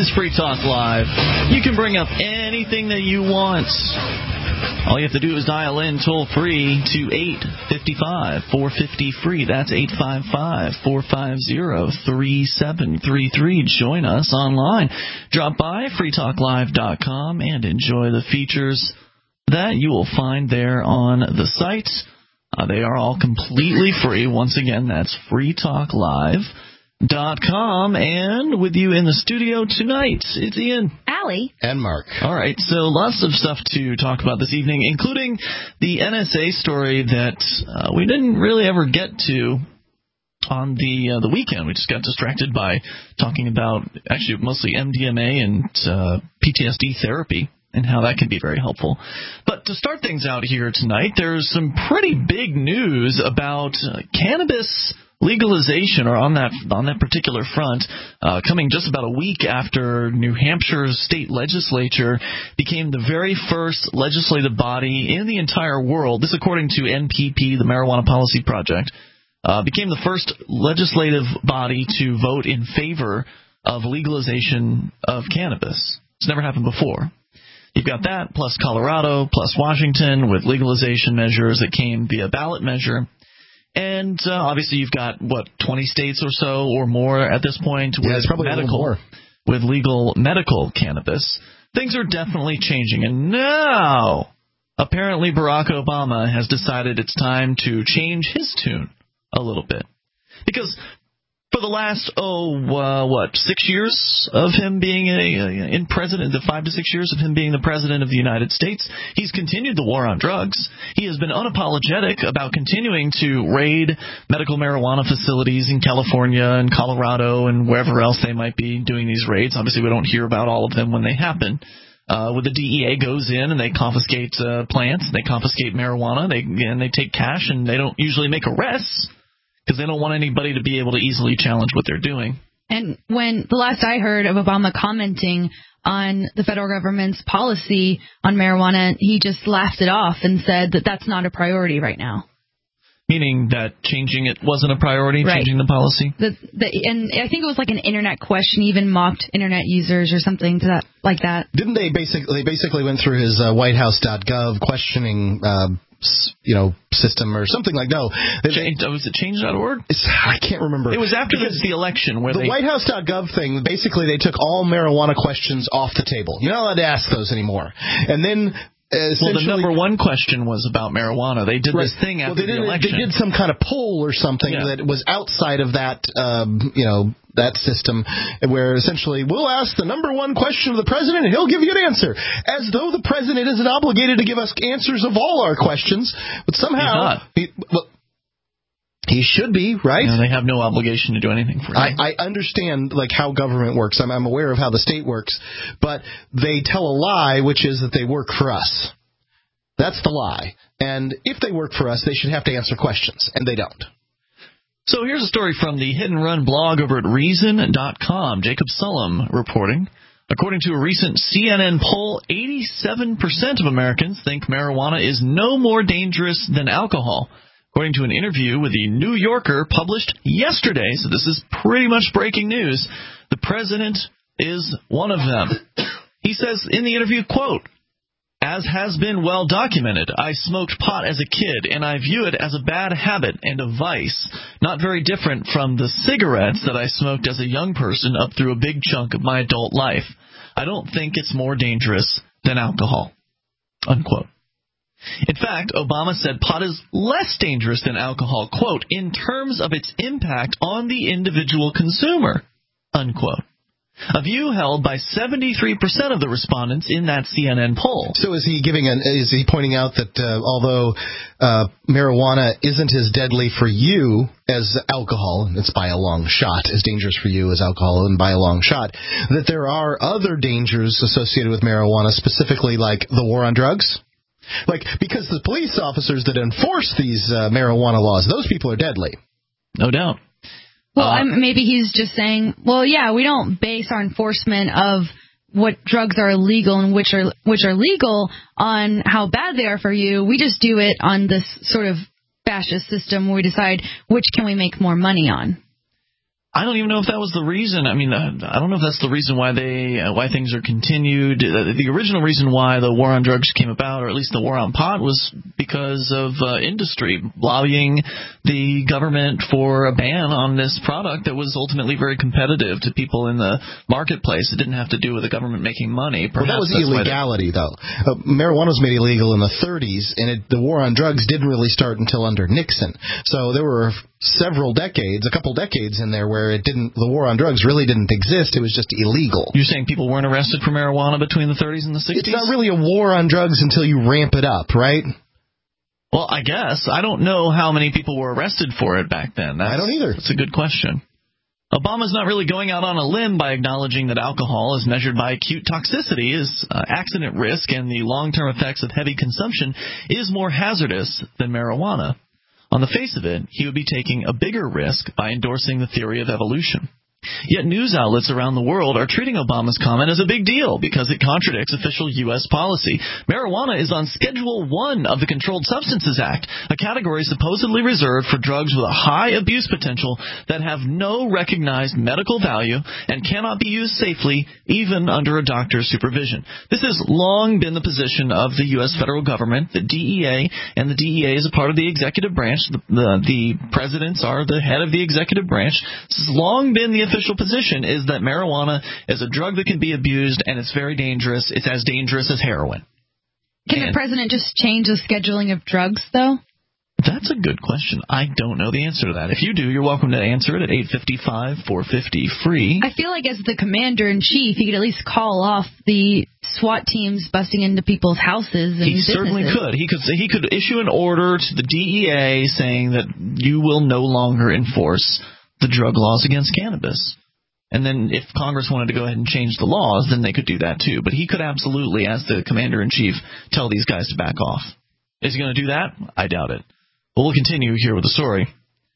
is Free Talk Live. You can bring up anything that you want. All you have to do is dial in toll-free to 855-450-FREE. That's 855-450-3733. Join us online. Drop by freetalklive.com and enjoy the features that you will find there on the site. They are all completely free. Once again, that's freetalklive.com. And with you in the studio tonight, it's Ian, Allie, and Mark. All right, so lots of stuff to talk about this evening, including the NSA story that we didn't really ever get to on the weekend. We just got distracted by talking about actually mostly MDMA and PTSD therapy and how that can be very helpful. But to start things out here tonight, there's some pretty big news about cannabis legalization, or on that particular front, coming just about a week after New Hampshire's state legislature became the very first legislative body in the entire world. This, according to NPP, the Marijuana Policy Project, became the first legislative body to vote in favor of legalization of cannabis. It's never happened before. You've got that, plus Colorado, plus Washington, with legalization measures that came via ballot measure. And obviously you've got, 20 states or so or more at this point with, it's probably with legal medical cannabis. Things are definitely changing. And now, apparently Barack Obama has decided it's time to change his tune a little bit. Because for the last, 6 years of him being in president, the 5 to 6 years of him being the president of the United States, he's continued the war on drugs. He has been unapologetic about continuing to raid medical marijuana facilities in California and Colorado and wherever else they might be doing these raids. Obviously, we don't hear about all of them when they happen. Where the DEA goes in and they confiscate plants, they confiscate marijuana, and they take cash, and they don't usually make arrests, because they don't want anybody to be able to easily challenge what they're doing. And when the last I heard of Obama commenting on the federal government's policy on marijuana, he just laughed it off and said that that's not a priority right now. Meaning that changing it wasn't a priority, right. Changing the policy? And I think it was like an internet question, even mocked internet users or something to that, like that. Didn't they basically went through his whitehouse.gov questioning system or something like no. Was it change.org? I can't remember. It was after the election where the whitehouse.gov thing, basically they took all marijuana questions off the table. You're not allowed to ask those anymore. And then the number one question was about marijuana. They did this thing after the election. They did some kind of poll or something that was outside of that, that system, where essentially we'll ask the number one question of the president and he'll give you an answer, as though the president isn't obligated to give us answers of all our questions. But somehow he should be, right? No, they have no obligation to do anything for you. I understand how government works. I'm aware of how the state works, but they tell a lie, which is that they work for us. That's the lie. And if they work for us, they should have to answer questions, and they don't. So here's a story from the Hit and Run blog over at Reason.com. Jacob Sullum reporting. According to a recent CNN poll, 87% of Americans think marijuana is no more dangerous than alcohol. According to an interview with the New Yorker published yesterday, so this is pretty much breaking news, the president is one of them. He says in the interview, quote, "As has been well documented, I smoked pot as a kid, and I view it as a bad habit and a vice, not very different from the cigarettes that I smoked as a young person up through a big chunk of my adult life. I don't think it's more dangerous than alcohol." Unquote. In fact, Obama said pot is less dangerous than alcohol, quote, "in terms of its impact on the individual consumer," unquote. A view held by 73% of the respondents in that CNN poll. So is he pointing out that although marijuana isn't as deadly for you as alcohol, and it's by a long shot as dangerous for you as alcohol, and by a long shot, that there are other dangers associated with marijuana, specifically like the war on drugs? Because the police officers that enforce these marijuana laws, those people are deadly. No doubt. Well, maybe he's just saying, well, yeah, we don't base our enforcement of what drugs are illegal and which are legal on how bad they are for you. We just do it on this sort of fascist system where we decide which can we make more money on. I don't even know if that was the reason. I mean, I don't know if that's the reason why why things are continued. The original reason why the war on drugs came about, or at least the war on pot, was because of industry lobbying the government for a ban on this product that was ultimately very competitive to people in the marketplace. It didn't have to do with the government making money. Well, that was illegality, though. Marijuana was made illegal in the 30s, and the war on drugs didn't really start until under Nixon. So there were a couple decades in there where the war on drugs really didn't exist. It was just illegal. You're saying people weren't arrested for marijuana between the 30s and the 60s? It's not really a war on drugs until you ramp it up, right? Well, I guess. I don't know how many people were arrested for it back then. I don't either. That's a good question. Obama's not really going out on a limb by acknowledging that alcohol, as measured by acute toxicity, is accident risk, and the long-term effects of heavy consumption is more hazardous than marijuana. On the face of it, he would be taking a bigger risk by endorsing the theory of evolution. Yet news outlets around the world are treating Obama's comment as a big deal because it contradicts official U.S. policy. Marijuana is on Schedule 1 of the Controlled Substances Act, a category supposedly reserved for drugs with a high abuse potential that have no recognized medical value and cannot be used safely even under a doctor's supervision. This has long been the position of the U.S. federal government, the DEA, and the DEA is a part of the executive branch. The presidents are the head of the executive branch. This has long been the official position, is that marijuana is a drug that can be abused, and it's very dangerous. It's as dangerous as heroin. Can the president just change the scheduling of drugs, though? That's a good question. I don't know the answer to that. If you do, you're welcome to answer it at 855-450-FREE. I feel like as the commander-in-chief, he could at least call off the SWAT teams busting into people's houses and businesses. He certainly could. He could issue an order to the DEA saying that you will no longer enforce the drug laws against cannabis. And then if Congress wanted to go ahead and change the laws, then they could do that too. But he could absolutely, as the commander-in-chief, tell these guys to back off. Is he going to do that? I doubt it. But we'll continue here with the story.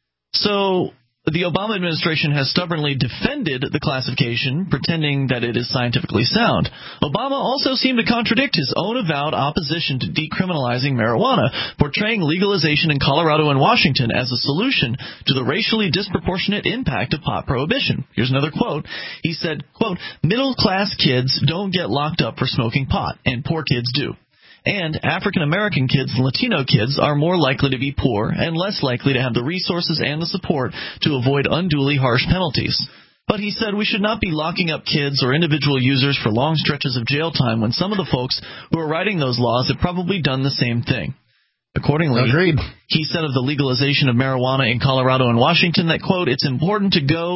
So the Obama administration has stubbornly defended the classification, pretending that it is scientifically sound. Obama also seemed to contradict his own avowed opposition to decriminalizing marijuana, portraying legalization in Colorado and Washington as a solution to the racially disproportionate impact of pot prohibition. Here's another quote. He said, quote, "Middle-class kids don't get locked up for smoking pot, and poor kids do. And African-American kids and Latino kids are more likely to be poor and less likely to have the resources and the support to avoid unduly harsh penalties." But he said we should not be locking up kids or individual users for long stretches of jail time when some of the folks who are writing those laws have probably done the same thing. Accordingly, agreed. He said of the legalization of marijuana in Colorado and Washington that, quote, It's important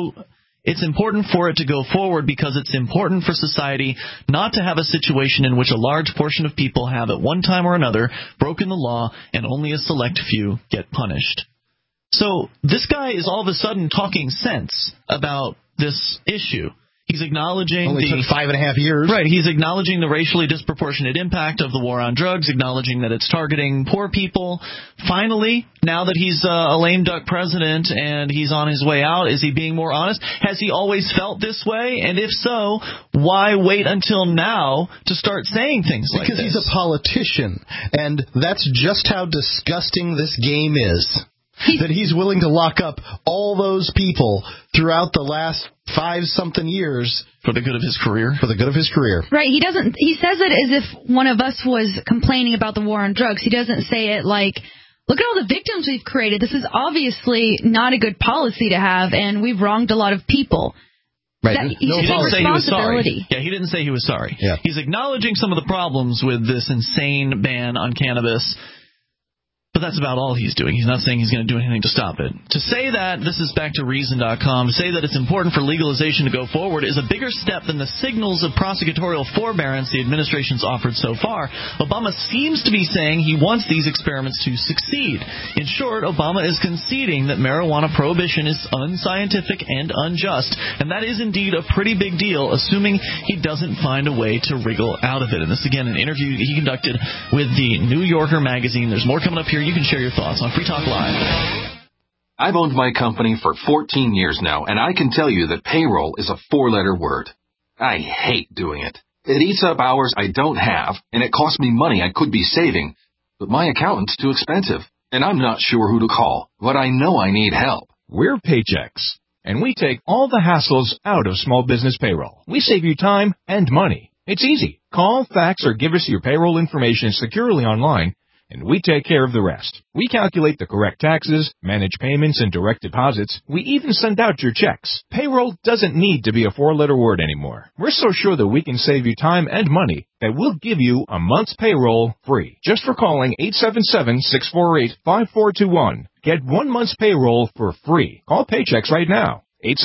for it to go forward because it's important for society not to have a situation in which a large portion of people have at one time or another broken the law and only a select few get punished. So this guy is all of a sudden talking sense about this issue. He's acknowledging only took 5.5 years. Right. He's acknowledging the racially disproportionate impact of the war on drugs, acknowledging that it's targeting poor people. Finally, now that he's a lame duck president and he's on his way out, is he being more honest? Has he always felt this way? And if so, why wait until now to start saying things like this? Because he's a politician, and that's just how disgusting this game is. That he's willing to lock up all those people throughout the last 5-something years for the good of his career. For the good of his career. Right. He says it as if one of us was complaining about the war on drugs. He doesn't say it like, look at all the victims we've created. This is obviously not a good policy to have, and we've wronged a lot of people. Right. He didn't say he was sorry. Yeah, he didn't say he was sorry. Yeah. He's acknowledging some of the problems with this insane ban on cannabis. But that's about all he's doing. He's not saying he's going to do anything to stop it. To say that, this is back to Reason.com, to say that it's important for legalization to go forward is a bigger step than the signals of prosecutorial forbearance the administration's offered so far. Obama seems to be saying he wants these experiments to succeed. In short, Obama is conceding that marijuana prohibition is unscientific and unjust, and that is indeed a pretty big deal, assuming he doesn't find a way to wriggle out of it. And this, again, an interview he conducted with the New Yorker magazine. There's more coming up here. You can share your thoughts on Free Talk Live. I've owned my company for 14 years now, and I can tell you that payroll is a 4-letter word. I hate doing it. It eats up hours I don't have, and it costs me money I could be saving. But my accountant's too expensive, and I'm not sure who to call, but I know I need help. We're Paychex. and we take all the hassles out of small business payroll. We save you time and money. It's easy. Call, fax, or give us your payroll information securely online, and we take care of the rest. We calculate the correct taxes, manage payments and direct deposits. We even send out your checks. Payroll doesn't need to be a four-letter word anymore. We're so sure that we can save you time and money that we'll give you a month's payroll free just for calling 877-648-5421. Get 1 month's payroll for free. Call Paychex right now.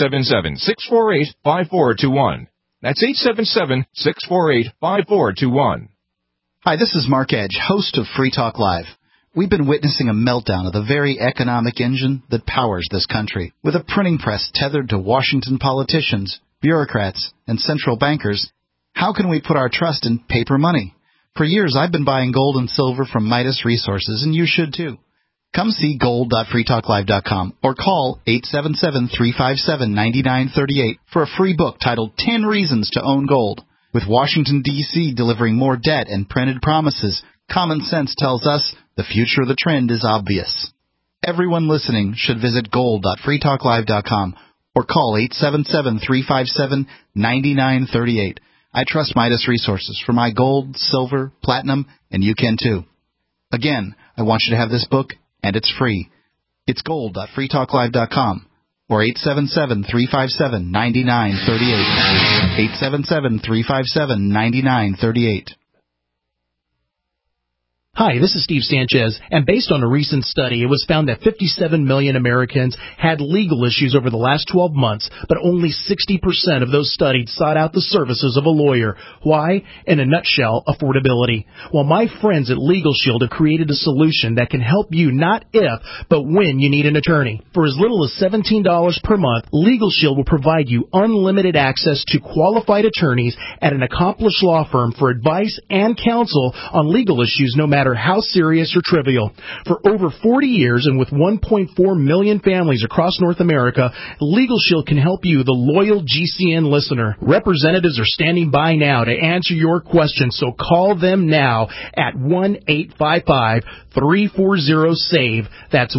877-648-5421. That's 877-648-5421. Hi, this is Mark Edge, host of Free Talk Live. We've been witnessing a meltdown of the very economic engine that powers this country. With a printing press tethered to Washington politicians, bureaucrats, and central bankers, how can we put our trust in paper money? For years, I've been buying gold and silver from Midas Resources, and you should too. Come see gold.freetalklive.com or call 877-357-9938 for a free book titled 10 Reasons to Own Gold. With Washington, D.C. delivering more debt and printed promises, common sense tells us the future of the trend is obvious. Everyone listening should visit gold.freetalklive.com or call 877-357-9938. I trust Midas Resources for my gold, silver, platinum, and you can too. Again, I want you to have this book, and it's free. It's gold.freetalklive.com or 877-357-9938. 877-357-9938. Hi, this is Steve Sanchez, and based on a recent study, it was found that 57 million Americans had legal issues over the last 12 months, but only 60% of those studied sought out the services of a lawyer. Why? In a nutshell, affordability. Well, my friends at Legal Shield have created a solution that can help you not if, but when you need an attorney. For as little as $17 per month, Legal Shield will provide you unlimited access to qualified attorneys at an accomplished law firm for advice and counsel on legal issues, no matter how serious or trivial. For over 40 years and with 1.4 million families across North America, Legal Shield can help you, the loyal GCN listener. Representatives are standing by now to answer your questions, so call them now at 1-855-340-SAVE. That's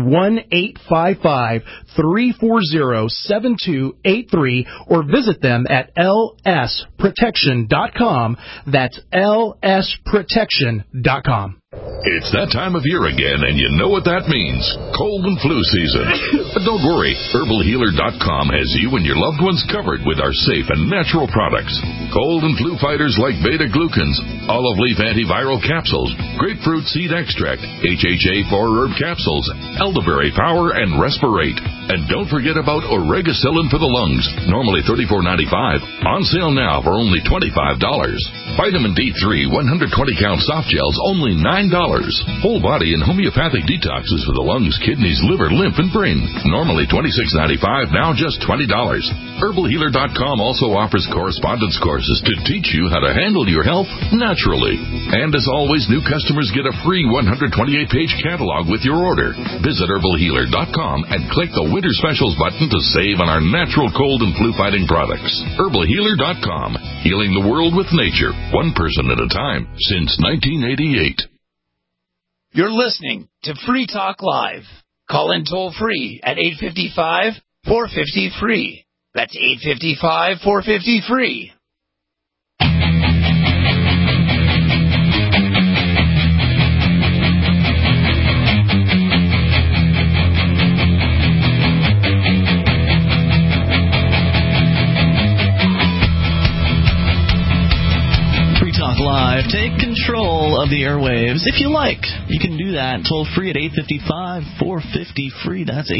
1-855-340-7283, or visit them at lsprotection.com. That's lsprotection.com. It's that time of year again, and you know what that means. Cold and flu season. But don't worry, HerbalHealer.com has you and your loved ones covered with our safe and natural products. Cold and flu fighters like beta-glucans, olive leaf antiviral capsules, grapefruit seed extract, HHA 4-herb capsules, elderberry power, and Respirate. And don't forget about Oregacillin for the lungs, normally $34.95, on sale now for only $25. Vitamin D3 120-count soft gels, only $9. Whole body and homeopathic detoxes for the lungs, kidneys, liver, lymph, and brain. Normally $26.95, now just $20. HerbalHealer.com also offers correspondence courses to teach you how to handle your health naturally. And as always, new customers get a free 128-page catalog with your order. Visit HerbalHealer.com and click the Winter Specials button to save on our natural cold and flu-fighting products. HerbalHealer.com, healing the world with nature, one person at a time, since 1988. You're listening to Free Talk Live. Call in toll-free at 855-450-FREE. That's 855-450-FREE. Live. Take control of the airwaves if you like. You can do that toll free at 855-450-FREE. That's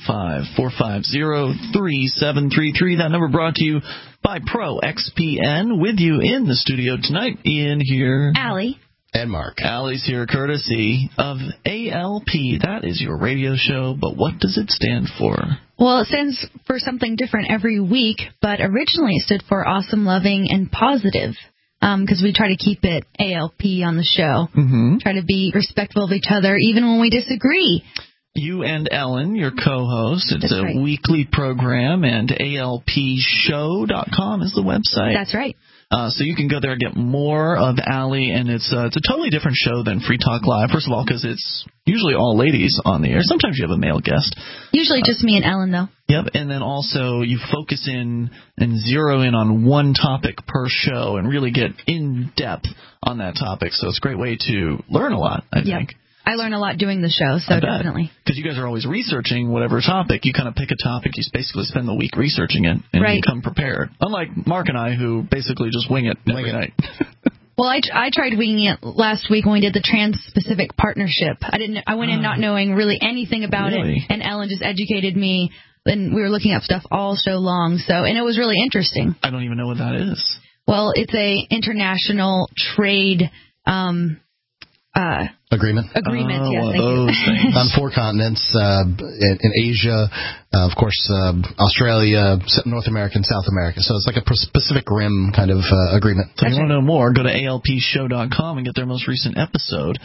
855-450-3733. That number brought to you by Pro XPN. With you in the studio tonight, Ian here. Allie. And Mark. Allie's here courtesy of ALP. That is your radio show, but what does it stand for? Well, it stands for something different every week, but originally it stood for Awesome, Loving, and Positive. Because we try to keep it ALP on the show. Mm-hmm. Try to be respectful of each other, even when we disagree. You and Ellen, your co-host. It's That's right. weekly program, and ALPshow.com is the website. That's right. So you can go there and get more of Allie, and it's a totally different show than Free Talk Live. First of all, because it's usually all ladies on the air. Sometimes you have a male guest. Usually just me and Ellen, though. Yep, and then also you focus in and zero in on one topic per show and really get in depth on that topic. So it's a great way to learn a lot, I think. I learn a lot doing the show, so definitely. Because you guys are always researching whatever topic. You kind of pick a topic, you basically spend the week researching it, and you come prepared. Unlike Mark and I, who basically just wing it every night. Well, I tried winging it last week when we did the Trans-Pacific Partnership. I went in not knowing really anything about it, and Ellen just educated me, and we were looking up stuff all show long, and it was really interesting. I don't even know what that is. Well, it's a international trade agreement. Yes, thank you. On 4 continents, in Asia, of course, Australia, North America, and South America. So it's like a Pacific Rim kind of agreement. So if you want to know more, go to alpshow.com and get their most recent episode.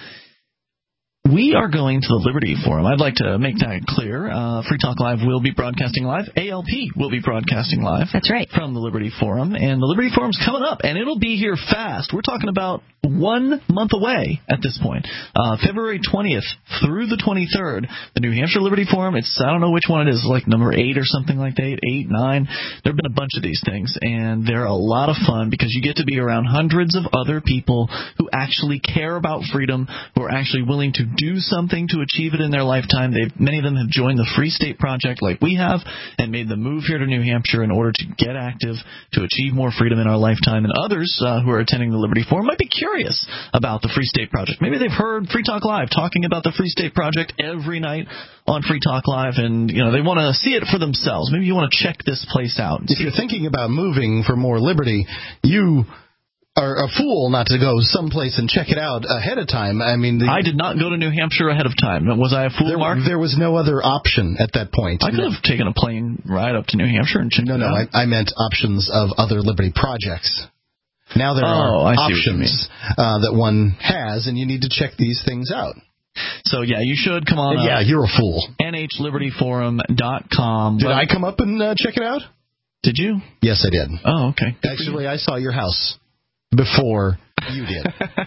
We are going to the Liberty Forum. I'd like to make that clear. Free Talk Live will be broadcasting live. ALP will be broadcasting live. That's right. From the Liberty Forum. And the Liberty Forum's coming up, and it'll be here fast. We're talking about 1 month away at this point. February 20th through the 23rd, the New Hampshire Liberty Forum. It's, I don't know which one it is, like number 8 or something like that, 8, 9. There have been a bunch of these things, and they're a lot of fun because you get to be around hundreds of other people who actually care about freedom, who are actually willing to do something to achieve it in their lifetime. Many of them have joined the Free State Project like we have and made the move here to New Hampshire in order to get active, to achieve more freedom in our lifetime. And others who are attending the Liberty Forum might be curious about the Free State Project. Maybe they've heard Free Talk Live talking about the Free State Project every night on Free Talk Live, and they want to see it for themselves. Maybe you want to check this place out. If you're thinking about moving for more liberty, you are a fool not to go someplace and check it out ahead of time. I mean, I did not go to New Hampshire ahead of time. Was I a fool, Mark? There was no other option at that point. I could have taken a plane ride up to New Hampshire and checked it out. No, I meant options of other Liberty projects. Now there are options that one has, and you need to check these things out. So, yeah, you should come on. Yeah, you're a fool. NHLibertyForum.com. Did I come up and check it out? Did you? Yes, I did. Oh, okay. Actually, I saw your house before you did.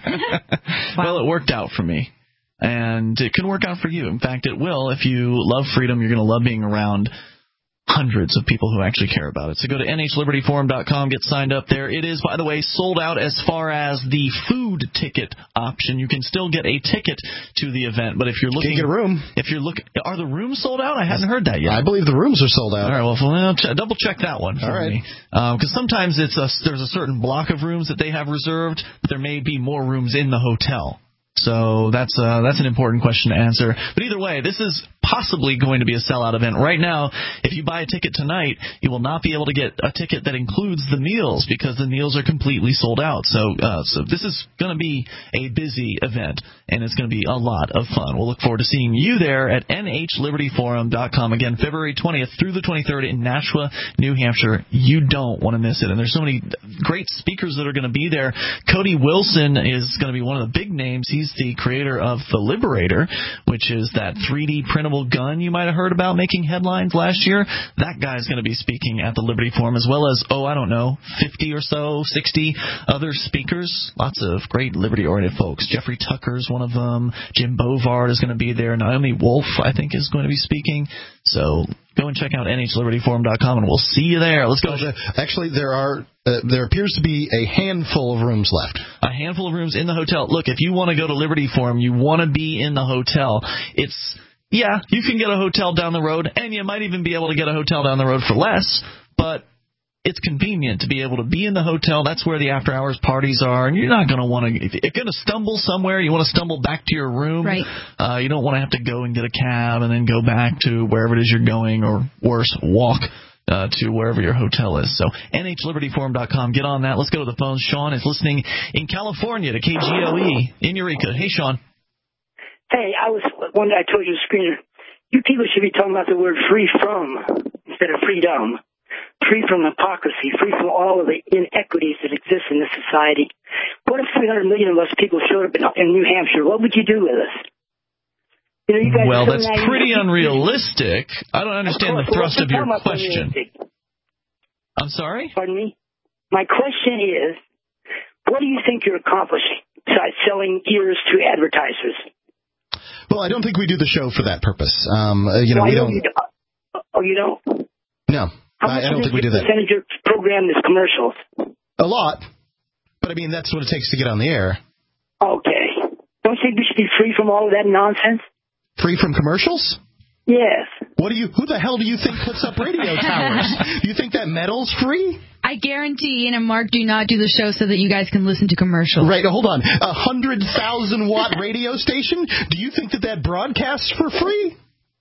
Well, it worked out for me, and it can work out for you. In fact, it will. If you love freedom, you're going to love being around hundreds of people who actually care about it. So go to NHLibertyForum.com, get signed up there. It is, by the way, sold out as far as the food ticket option. You can still get a ticket to the event, but if you're looking, can't get a room. If you're looking, are the rooms sold out? I hadn't heard that yet. I believe the rooms are sold out. All right, well, double check that one for me, because sometimes there's a certain block of rooms that they have reserved, but there may be more rooms in the hotel. So that's an important question to answer. But either way, this is possibly going to be a sellout event. Right now, if you buy a ticket tonight, you will not be able to get a ticket that includes the meals because the meals are completely sold out. So this is going to be a busy event, and it's going to be a lot of fun. We'll look forward to seeing you there at NHLibertyForum.com. Again, February 20th through the 23rd in Nashua, New Hampshire. You don't want to miss it. And there's so many great speakers that are going to be there. Cody Wilson is going to be one of the big names. He's the creator of the Liberator, which is that 3D printable gun you might have heard about making headlines last year. That guy's going to be speaking at the Liberty Forum, as well as, 50 or so, 60 other speakers. Lots of great liberty-oriented folks. Jeffrey Tucker's one of them. Jim Bovard is going to be there. Naomi Wolf, I think, is going to be speaking. So go and check out NHLibertyForum.com, and we'll see you there. Let's go. Actually, there appears to be a handful of rooms left. A handful of rooms in the hotel. Look, if you want to go to Liberty Forum, you want to be in the hotel. Yeah, you can get a hotel down the road, and you might even be able to get a hotel down the road for less, but it's convenient to be able to be in the hotel. That's where the after-hours parties are, and you're not going to want to – if you're going to stumble somewhere, you want to stumble back to your room. Right. You don't want to have to go and get a cab and then go back to wherever it is you're going, or worse, walk to wherever your hotel is. So NHLibertyForum.com. Get on that. Let's go to the phones. Sean is listening in California to KGOE in Eureka. Hey, Sean. Hey, I told you, screener, you people should be talking about the word free from instead of freedom. Free from hypocrisy, free from all of the inequities that exist in this society. What if 300 million of us people showed up in New Hampshire? What would you do with us? You guys that's pretty unrealistic. I don't understand the thrust of your question. I'm sorry? Pardon me? My question is, what do you think you're accomplishing besides selling ears to advertisers? Well, I don't think we do the show for that purpose. We don't. Oh, you don't? No, I don't think we do that. How much percentage of your program is commercials? A lot. But, I mean, that's what it takes to get on the air. Okay. Don't you think we should be free from all of that nonsense? Free from commercials? Yes. Who the hell do you think puts up radio towers? Do you think that metal's free? I guarantee Ian and Mark do not do the show so that you guys can listen to commercials. Right, hold on. 100,000-watt radio station? Do you think that broadcasts for free?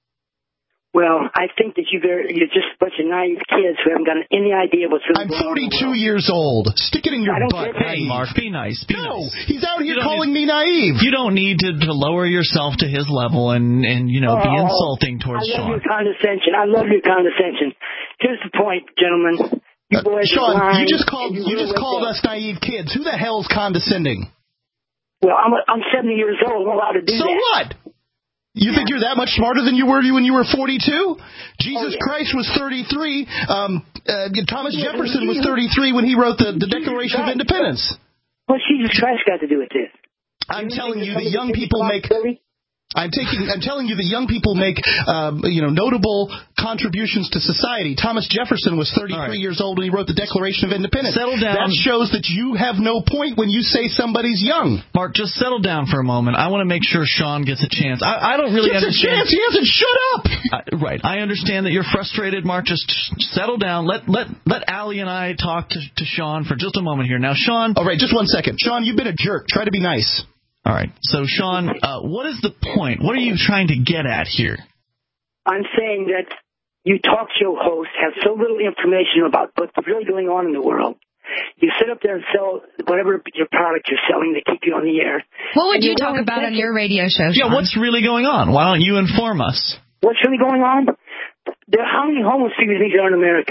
Well, I think that you're just a bunch of naive kids who haven't got any idea what's really going on. I'm 42 years old. Stick it in your butt. Hey, Mark, be nice. No, he's out here calling me naive. You don't need to lower yourself to his level and be insulting towards Sean. I love your condescension. Here's the point, gentlemen. You boys Sean, are you just called us naive kids. Who the hell's condescending? Well, I'm 70 years old. I'm allowed to do that. So what? You think you're that much smarter than you were when you were 42? Jesus Christ was 33. Thomas Jefferson was 33 when he wrote the Declaration of Independence. What's Jesus Christ got to do with this? I'm telling you, the young people make. I'm telling you, the young people make, notable contributions to society. Thomas Jefferson was 33 years old when he wrote the Declaration of Independence. Settle down. That shows that you have no point when you say somebody's young. Mark, just settle down for a moment. I want to make sure Sean gets a chance. I don't really understand. Gets a chance. He hasn't shut up. Right. I understand that you're frustrated, Mark. Just settle down. Let Allie and I talk to Sean for just a moment here. Now, Sean. All right, just one second. Sean, you've been a jerk. Try to be nice. All right. So, Sean, what is the point? What are you trying to get at here? I'm saying that you talk show hosts have so little information about what's really going on in the world. You sit up there and sell whatever your product you're selling to keep you on the air. What would you talk about on your radio show, Sean? Yeah, what's really going on? Why don't you inform us? What's really going on? How many homeless people do you think there are in America?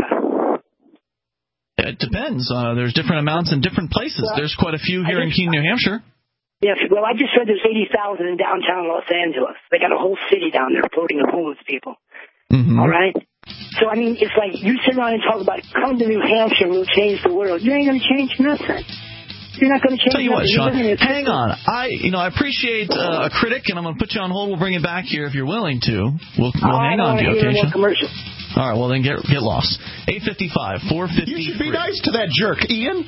It depends. There's different amounts in different places. There's quite a few here in Keene, New Hampshire. Yes, well, I just read there's 80,000 in downtown Los Angeles. They got a whole city down there floating of homeless people. Mm-hmm. All right? So, I mean, it's like you sit around and talk about come to New Hampshire and we'll change the world. You ain't going to change nothing. You're not going to change nothing. Tell you what, Sean, hang on. I appreciate a critic, and I'm going to put you on hold. We'll bring it back here if you're willing to. We'll hang on to you, okay, Sean? All right, well, then get lost. 855-450. You should be nice to that jerk, Ian.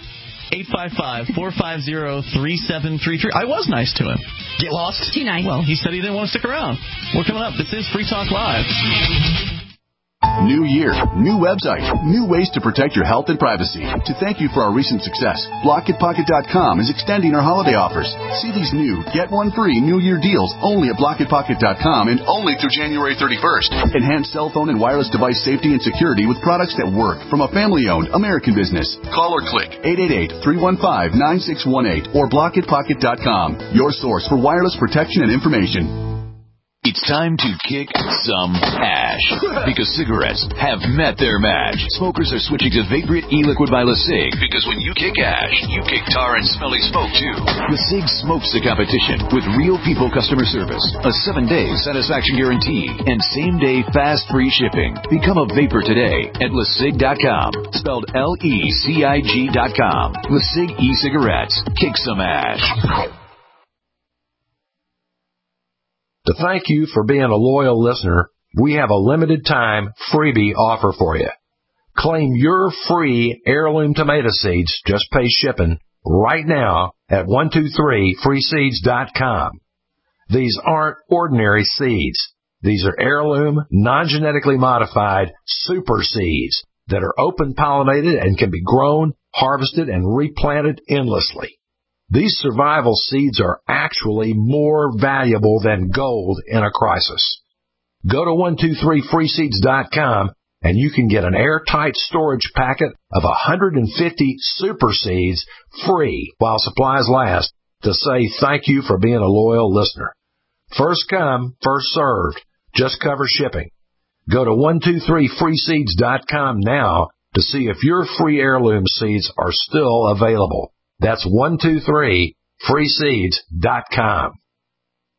855-450-3733. I was nice to him. Get lost? Too nice. Well, he said he didn't want to stick around. We're coming up. This is Free Talk Live. New year, new website, new ways to protect your health and privacy. To thank you for our recent success, BlockItPocket.com is extending our holiday offers. See these new, get one free New Year deals only at BlockItPocket.com and only through January 31st. Enhance cell phone and wireless device safety and security with products that work from a family-owned American business. Call or click 888-315-9618 or BlockItPocket.com, your source for wireless protection and information. It's time to kick some ash because cigarettes have met their match. Smokers are switching to Vaporite e-liquid by LeSig because when you kick ash, you kick tar and smelly smoke too. LeSig smokes the competition with real people customer service, a 7-day satisfaction guarantee, and same-day fast free shipping. Become a vapor today at LeSig.com, spelled LECIG.com. LeSig e-cigarettes. Kick some ash. To thank you for being a loyal listener, we have a limited time freebie offer for you. Claim your free heirloom tomato seeds, just pay shipping, right now at 123freeseeds.com. These aren't ordinary seeds. These are heirloom, non-genetically modified super seeds that are open pollinated and can be grown, harvested, and replanted endlessly. These survival seeds are actually more valuable than gold in a crisis. Go to 123freeseeds.com and you can get an airtight storage packet of 150 super seeds free while supplies last to say thank you for being a loyal listener. First come, first served. Just cover shipping. Go to 123freeseeds.com now to see if your free heirloom seeds are still available. That's 123freeseeds.com.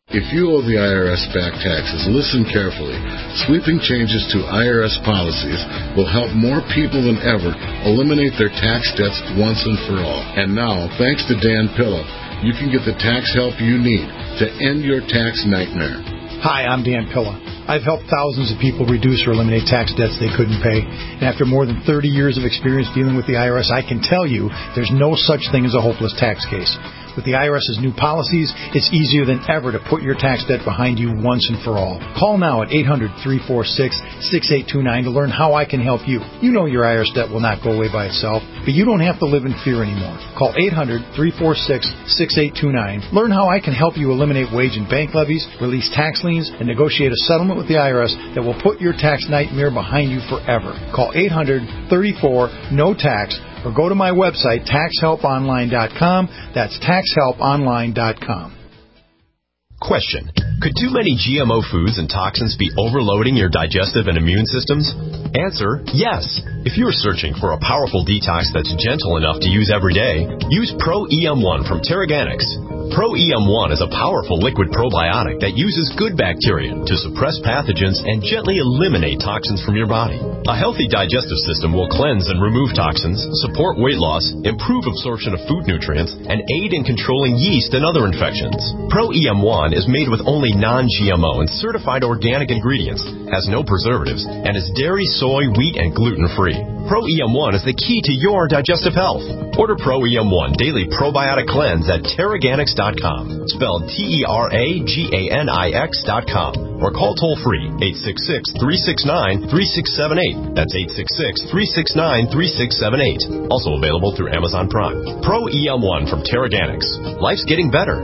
If you owe the IRS back taxes, listen carefully. Sweeping changes to IRS policies will help more people than ever eliminate their tax debts once and for all. And now, thanks to Dan Pilla, you can get the tax help you need to end your tax nightmare. Hi, I'm Dan Pilla. I've helped thousands of people reduce or eliminate tax debts they couldn't pay. And after more than 30 years of experience dealing with the IRS, I can tell you there's no such thing as a hopeless tax case. With the IRS's new policies, it's easier than ever to put your tax debt behind you once and for all. Call now at 800-346-6829 to learn how I can help you. You know your IRS debt will not go away by itself, but you don't have to live in fear anymore. Call 800-346-6829. Learn how I can help you eliminate wage and bank levies, release tax liens, and negotiate a settlement with the IRS that will put your tax nightmare behind you forever. Call 800-34-NO-TAX or go to my website, taxhelponline.com. That's taxhelponline.com. Question. Could too many GMO foods and toxins be overloading your digestive and immune systems? Answer, yes. If you're searching for a powerful detox that's gentle enough to use every day, use Pro-EM1 from Teraganix. Pro-EM1 is a powerful liquid probiotic that uses good bacteria to suppress pathogens and gently eliminate toxins from your body. A healthy digestive system will cleanse and remove toxins, support weight loss, improve absorption of food nutrients, and aid in controlling yeast and other infections. Pro-EM1 is made with only non-GMO and certified organic ingredients, has no preservatives, and is dairy, soy, wheat, and gluten-free. Pro-EM1 is the key to your digestive health. Order Pro-EM1 Daily Probiotic Cleanse at Teraganix.com, spelled Teraganix.com, or call toll-free 866-369-3678. That's 866-369-3678. Also available through Amazon Prime. Pro-EM1 from Teraganix. Life's getting better.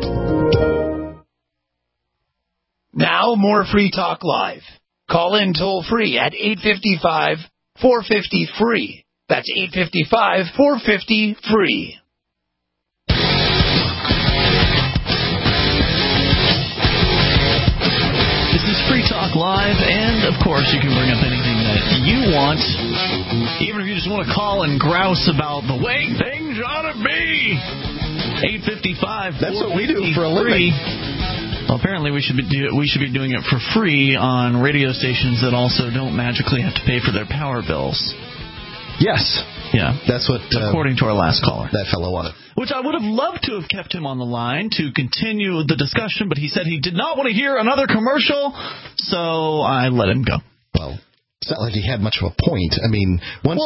Now, more Free Talk Live. Call in toll-free at 855-450-FREE. That's 855-450-FREE. This is Free Talk Live, and of course you can bring up anything that you want, even if you just want to call and grouse about the way things ought to be. 855. That's what we do for a living. Well, apparently we should be doing it for free on radio stations that also don't magically have to pay for their power bills. Yes. Yeah. That's what... according to our last caller. That fellow wanted. Which I would have loved to have kept him on the line to continue the discussion, but he said he did not want to hear another commercial, so I let him go. Well, it's not like he had much of a point. I mean,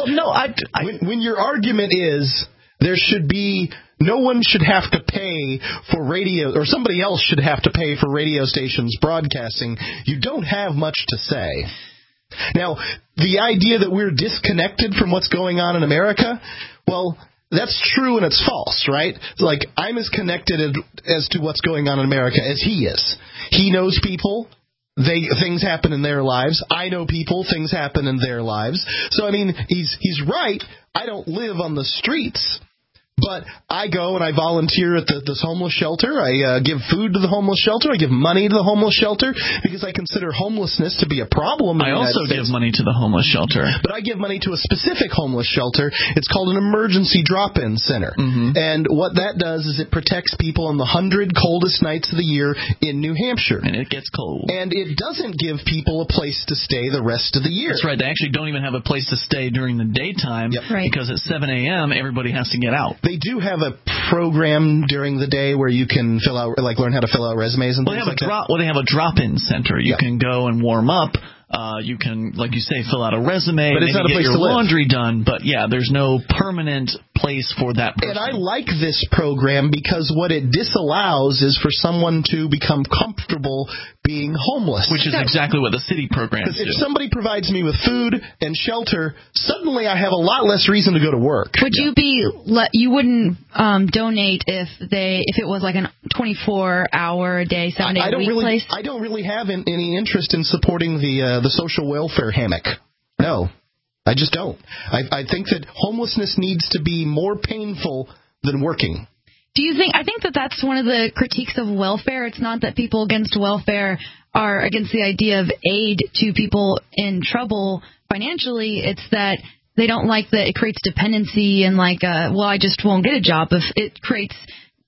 when your argument is there should be... No one should have to pay for radio, or somebody else should have to pay for radio stations broadcasting, you don't have much to say. Now, the idea that we're disconnected from what's going on in America, well, that's true and it's false, right? Like, I'm as connected as to what's going on in America as he is. He knows people. Things happen in their lives. I know people. Things happen in their lives. So, I mean, he's right. I don't live on the streets. But I go and I volunteer at this homeless shelter. I give food to the homeless shelter. I give money to the homeless shelter because I consider homelessness to be a problem. I also give money to the homeless shelter. But I give money to a specific homeless shelter. It's called an emergency drop-in center. Mm-hmm. And what that does is it protects people on the 100 coldest nights of the year in New Hampshire. And it gets cold. And it doesn't give people a place to stay the rest of the year. That's right. They actually don't even have a place to stay during the daytime because at 7 a.m. everybody has to get out. They do have a program during the day where you can learn how to fill out resumes and things like that. They have a drop-in center. You can go and warm up. You can, like you say, fill out a resume. But it's not a place to live. Laundry done. But yeah, there's no permanent place for that person. And I like this program because what it disallows is for someone to become comfortable being homeless. Which is exactly what the city programs do. If somebody provides me with food and shelter, suddenly I have a lot less reason to go to work. Would you you wouldn't donate if it was like a 24-hour a day, 7-day a week place? I don't really have any interest in supporting the social welfare hammock. No, I just don't. I think that homelessness needs to be more painful than working. Do you think? I think that's one of the critiques of welfare. It's not that people against welfare are against the idea of aid to people in trouble financially. It's that they don't like that it creates dependency and I just won't get a job if it creates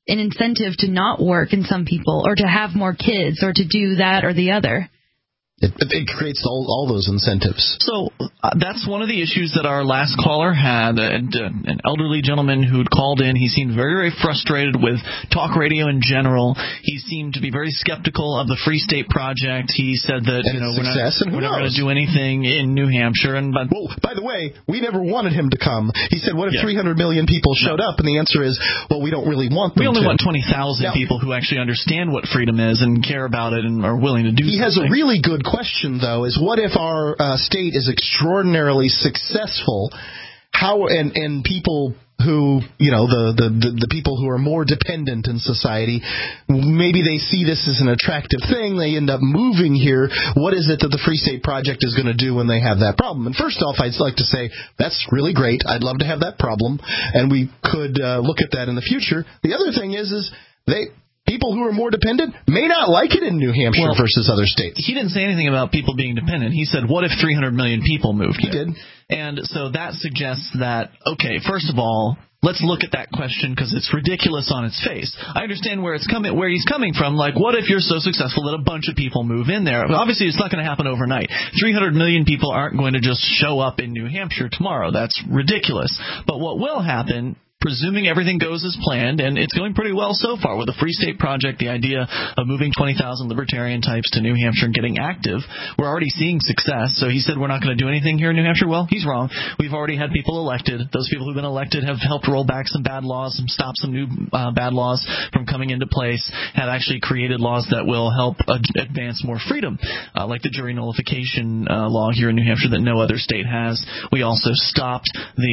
an incentive to not work in some people, or to have more kids, or to do that or the other. It creates all those incentives. So that's one of the issues that our last caller had. An elderly gentleman who'd called in. He seemed very, very frustrated with talk radio in general. He seemed to be very skeptical of the Free State Project. He said that we're not going to do anything in New Hampshire. Well, by the way, we never wanted him to come. He said, what if 300 million people showed up? And the answer is, well, we don't really want them to. We only want 20,000 people who actually understand what freedom is and care about it and are willing to do something. He has a really good question, though, is what if our state is extraordinarily successful? How and people who, the people who are more dependent in society, maybe they see this as an attractive thing. They end up moving here. What is it that the Free State Project is going to do when they have that problem? And first off, I'd like to say that's really great. I'd love to have that problem, and we could look at that in the future. The other thing is people who are more dependent may not like it in New Hampshire versus other states. He didn't say anything about people being dependent. He said, what if 300 million people moved there? He did. And so that suggests that, okay, first of all, let's look at that question because it's ridiculous on its face. I understand where he's coming from. Like, what if you're so successful that a bunch of people move in there? Well, obviously, it's not going to happen overnight. 300 million people aren't going to just show up in New Hampshire tomorrow. That's ridiculous. But what will happen, presuming everything goes as planned, and it's going pretty well so far with the Free State Project, the idea of moving 20,000 libertarian types to New Hampshire and getting active, we're already seeing success. So he said we're not going to do anything here in New Hampshire. Well, he's wrong. We've already had people elected. Those people who've been elected have helped roll back some bad laws, stop some new bad laws from coming into place, have actually created laws that will help advance more freedom, like the jury nullification law here in New Hampshire that no other state has. We also stopped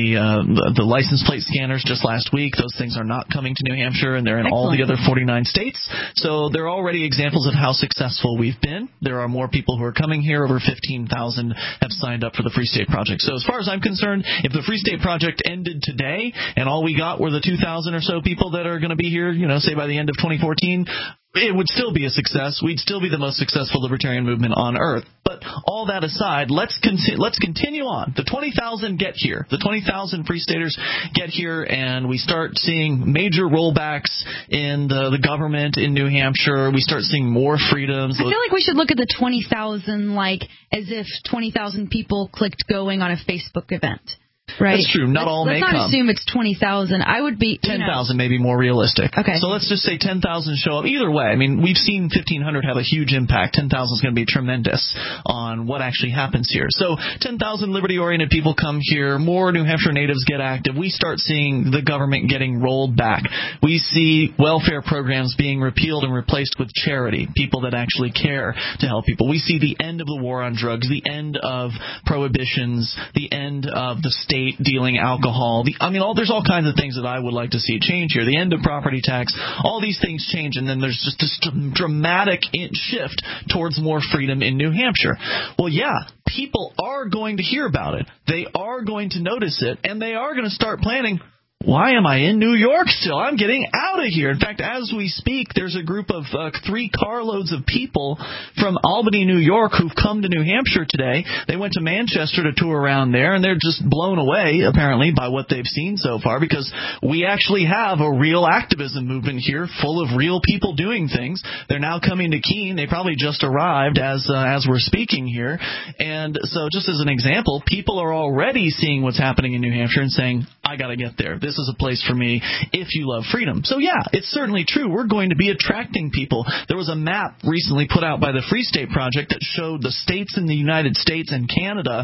the license plate scanners just last week. Those things are not coming to New Hampshire, and they're in all the other 49 states. So there are already examples of how successful we've been. There are more people who are coming here. Over 15,000 have signed up for the Free State Project. So as far as I'm concerned, if the Free State Project ended today and all we got were the 2,000 or so people that are going to be here, say by the end of 2014, it would still be a success. We'd still be the most successful libertarian movement on earth. But all that aside, let's continue on. The 20,000 get here. The 20,000 Free Staters get here, and we start seeing major rollbacks in the government in New Hampshire. We start seeing more freedoms. I feel like we should look at the 20,000 like as if 20,000 people clicked going on a Facebook event. Right. That's true. Not all may come. Let's not assume it's 20,000. I would be 10,000 may be more realistic. Okay. So let's just say 10,000 show up. Either way, I mean, we've seen 1,500 have a huge impact. 10,000 is going to be tremendous on what actually happens here. So 10,000 liberty-oriented people come here. More New Hampshire natives get active. We start seeing the government getting rolled back. We see welfare programs being repealed and replaced with charity, people that actually care to help people. We see the end of the war on drugs, the end of prohibitions, the end of the state dealing alcohol. There's all kinds of things that I would like to see change here. The end of property tax. All these things change, and then there's just this dramatic shift towards more freedom in New Hampshire. Well, yeah, people are going to hear about it. They are going to notice it, and they are going to start planning, why am I in New York still? I'm getting out of here. In fact, as we speak, there's a group of 3 carloads of people from Albany, New York, who've come to New Hampshire today. They went to Manchester to tour around there, and they're just blown away, apparently, by what they've seen so far, because we actually have a real activism movement here full of real people doing things. They're now coming to Keene. They probably just arrived as we're speaking here. And so just as an example, people are already seeing what's happening in New Hampshire and saying, I got to get there. This is a place for me if you love freedom. So, yeah, it's certainly true. We're going to be attracting people. There was a map recently put out by the Free State Project that showed the states in the United States and Canada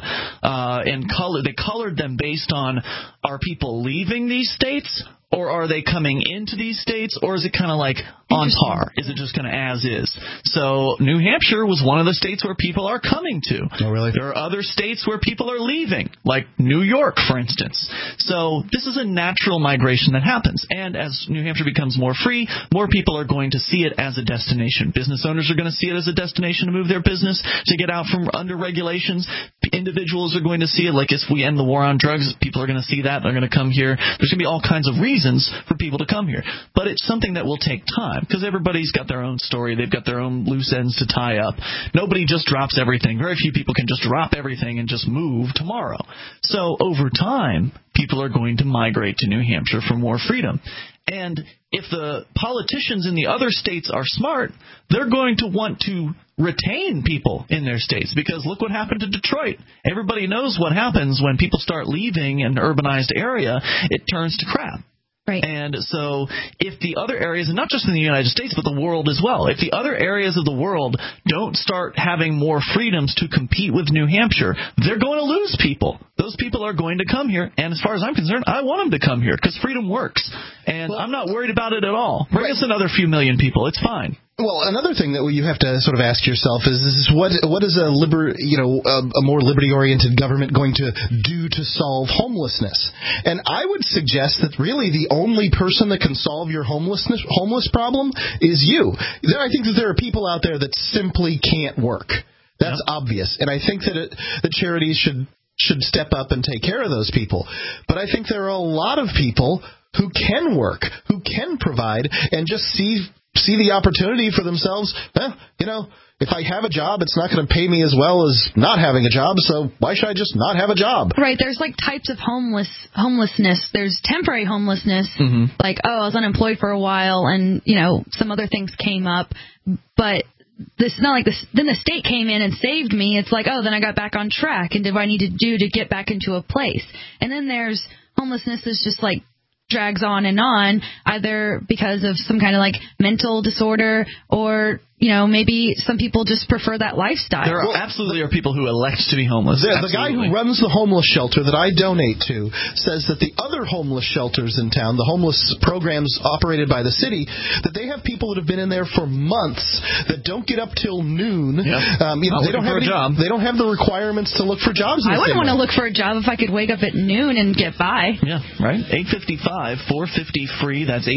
in color. They colored them based on, are people leaving these states, or are they coming into these states, or is it kind of like on par? Is it just kind of as is? So New Hampshire was one of the states where people are coming to. Oh, really? There are other states where people are leaving, like New York, for instance. So this is a natural migration that happens. And as New Hampshire becomes more free, more people are going to see it as a destination. Business owners are going to see it as a destination to move their business, to get out from under regulations. Individuals are going to see it. Like if we end the war on drugs, people are going to see that. They're going to come here. There's going to be all kinds of reasons for people to come here. But it's something that will take time because everybody's got their own story. They've got their own loose ends to tie up. Nobody just drops everything. Very few people can just drop everything and just move tomorrow. So over time, people are going to migrate to New Hampshire for more freedom. And if the politicians in the other states are smart, they're going to want to retain people in their states, because look what happened to Detroit. Everybody knows what happens when people start leaving an urbanized area. It turns to crap. Right. And so if the other areas, and not just in the United States, but the world as well, if the other areas of the world don't start having more freedoms to compete with New Hampshire, they're going to lose people. Those people are going to come here, and as far as I'm concerned, I want them to come here because freedom works. And I'm not worried about it at all. Bring us another few million people. It's fine. Well, another thing that you have to sort of ask yourself is what is a more liberty-oriented government going to do to solve homelessness? And I would suggest that really the only person that can solve your homeless problem is you. I think that there are people out there that simply can't work. That's obvious, and I think that the charities should step up and take care of those people. But I think there are a lot of people who can work, who can provide, and just see the opportunity for themselves. If I have a job, it's not going to pay me as well as not having a job, so why should I just not have a job? Right. There's like types of homelessness. There's temporary homelessness, like, I was unemployed for a while and, some other things came up, but it's not like this. Then the state came in and saved me. It's like, then I got back on track, and did what I need to do to get back into a place. And then there's homelessness that's just like drags on, either because of some kind of like mental disorder or, maybe some people just prefer that lifestyle. There absolutely are people who elect to be homeless. The guy who runs the homeless shelter that I donate to says that the other homeless shelters in town, the homeless programs operated by the city, that they have people that have been in there for months that don't get up till noon. They don't have a job. They don't have the requirements to look for jobs. I wouldn't want to look for a job if I could wake up at noon and get by. Yeah, right. 855-450-FREE. That's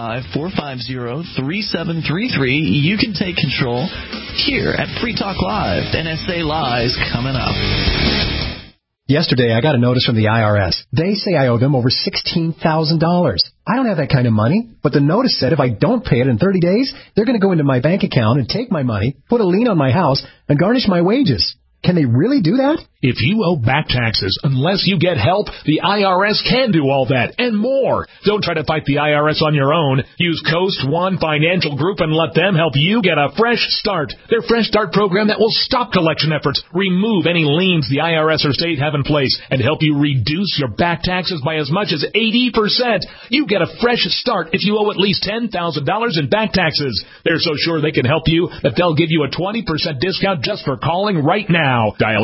855-450-3733. You can take control here at Free Talk Live. NSA Lies coming up. Yesterday, I got a notice from the IRS. They say I owe them over $16,000. I don't have that kind of money, but the notice said if I don't pay it in 30 days, they're going to go into my bank account and take my money, put a lien on my house, and garnish my wages. Can they really do that? If you owe back taxes, unless you get help, the IRS can do all that and more. Don't try to fight the IRS on your own. Use Coast One Financial Group and let them help you get a fresh start. Their Fresh Start program that will stop collection efforts, remove any liens the IRS or state have in place, and help you reduce your back taxes by as much as 80%. You get a fresh start if you owe at least $10,000 in back taxes. They're so sure they can help you that they'll give you a 20% discount just for calling right now. Dial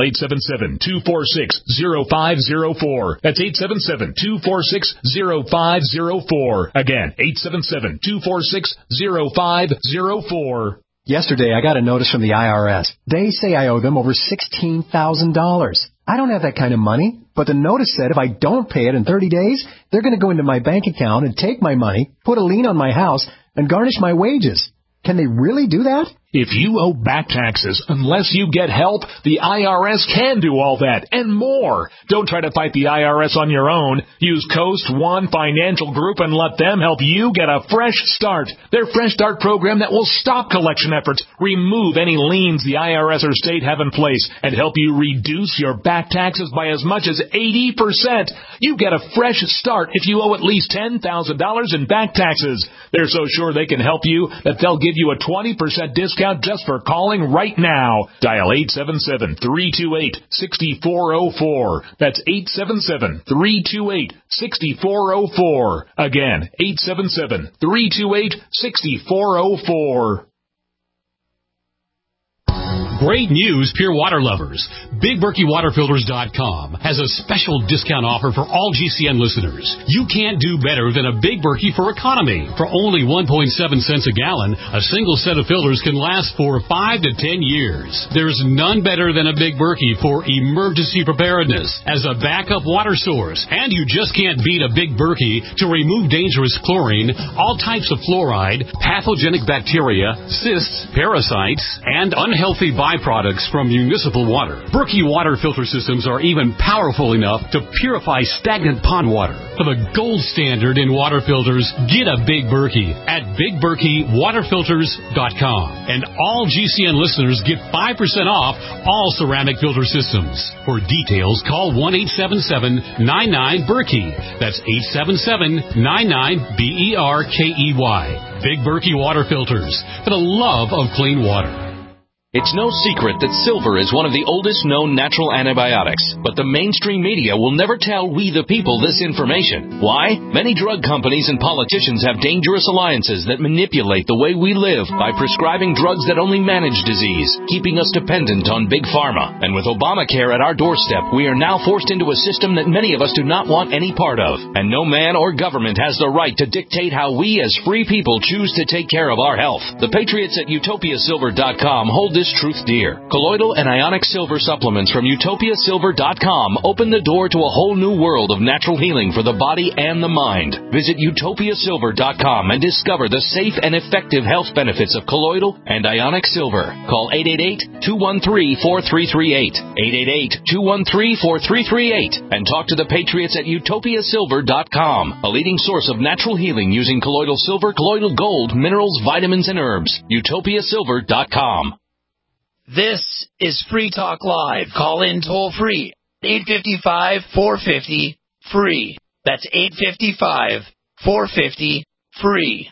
877-246-0504. That's 877-246-0504. Again, 877-246-0504. Yesterday, I got a notice from the IRS. They say I owe them over $16,000. I don't have that kind of money, but the notice said if I don't pay it in 30 days, they're going to go into my bank account and take my money, put a lien on my house, and garnish my wages. Can they really do that? If you owe back taxes, unless you get help, the IRS can do all that and more. Don't try to fight the IRS on your own. Use Coast One Financial Group and let them help you get a fresh start. Their Fresh Start program that will stop collection efforts, remove any liens the IRS or state have in place, and help you reduce your back taxes by as much as 80%. You get a fresh start if you owe at least $10,000 in back taxes. They're so sure they can help you that they'll give you a 20% discount just for calling right now. Dial 877-328-6404. That's 877-328-6404. Again, 877-328-6404. Great news, pure water lovers. BigBerkeyWaterFilters.com has a special discount offer for all GCN listeners. You can't do better than a Big Berkey for economy. For only 1.7 cents a gallon, a single set of filters can last for 5 to 10 years. There's none better than a Big Berkey for emergency preparedness as a backup water source. And you just can't beat a Big Berkey to remove dangerous chlorine, all types of fluoride, pathogenic bacteria, cysts, parasites, and unhealthy byproducts from municipal water. Berkey water filter systems are even powerful enough to purify stagnant pond water. For the gold standard in water filters, get a Big Berkey at BigBerkeyWaterFilters.com. And all GCN listeners get 5% off all ceramic filter systems. For details, call 1-877-99-BERKEY. That's 877-99-BERKEY. Big Berkey Water Filters, for the love of clean water. It's no secret that silver is one of the oldest known natural antibiotics, but the mainstream media will never tell we the people this information. Why? Many drug companies and politicians have dangerous alliances that manipulate the way we live by prescribing drugs that only manage disease, keeping us dependent on big pharma. And with Obamacare at our doorstep, we are now forced into a system that many of us do not want any part of. And no man or government has the right to dictate how we as free people choose to take care of our health. The patriots at UtopiaSilver.com hold this truth dear. Colloidal and ionic silver supplements from UtopiaSilver.com open the door to a whole new world of natural healing for the body and the mind. Visit UtopiaSilver.com and discover the safe and effective health benefits of colloidal and ionic silver. Call 888-213-4338. 888-213-4338 and talk to the patriots at UtopiaSilver.com, a leading source of natural healing using colloidal silver, colloidal gold, minerals, vitamins, and herbs. UtopiaSilver.com. This is Free Talk Live. Call in toll free. 855-450-FREE. That's 855-450-FREE.